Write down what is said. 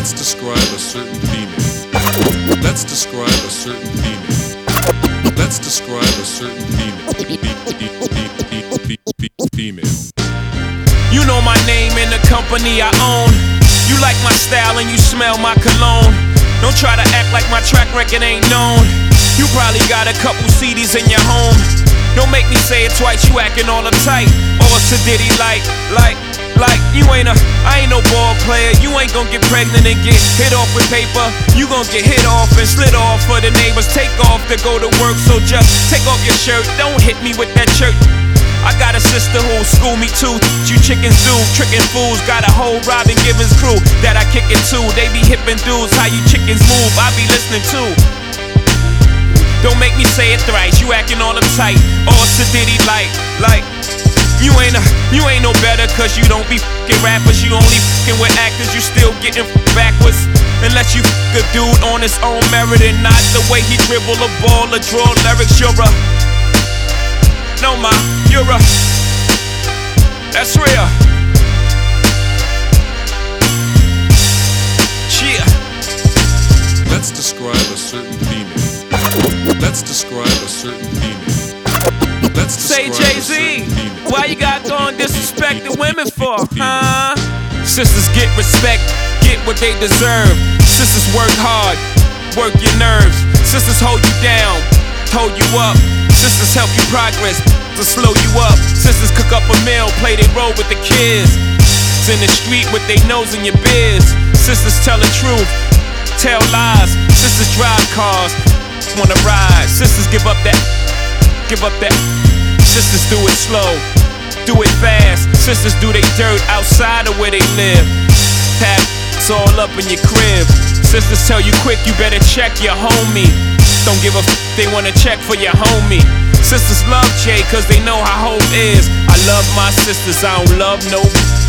Let's describe a certain female. Let's describe a certain female. Let's describe a certain female. You know my name and the company I own. You like my style and you smell my cologne. Don't try to act like my track record ain't known. You probably got a couple CDs in your home. Don't make me say it twice, you acting all uptight. All sedity like, I ain't no ball player. You ain't gon' get pregnant and get hit off with paper. You gon' get hit off and slid off for the neighbors. Take off to go to work, so just take off your shirt. Don't hit me with that shirt. I got a sister who school me too. You chickens do, tricking fools. Got a whole Robin Givens crew that I kick it to. They be hippin' dudes, how you chickens move, I be listening too. Don't make me say it thrice, you acting all uptight. All sedity like you ain't no better cause you don't be f***ing rappers. You only f***ing with actors, you still getting backwards. Unless you f*** a dude on his own merit and not the way he dribble a ball or draw lyrics. You're a that's real. Yeah. Let's describe a certain female. Let's describe a certain female. Let's Say Jay-Z, why you got going disrespect the women for, huh? Sisters get respect, get what they deserve. Sisters work hard, work your nerves. Sisters hold you down, hold you up. Sisters help you progress, to slow you up. Sisters cook up a meal, play they role with the kids. In the street with they nose in your biz. Sisters tell the truth, tell lies. Sisters drive cars, wanna ride. Sisters give up that. Sisters do it slow, do it fast. Sisters do they dirt outside of where they live. Tap, it's all up in your crib. Sisters tell you quick, you better check your homie. Don't give a f, they wanna check for your homie. Sisters love Jay cause they know how hope is. I love my sisters, I don't love no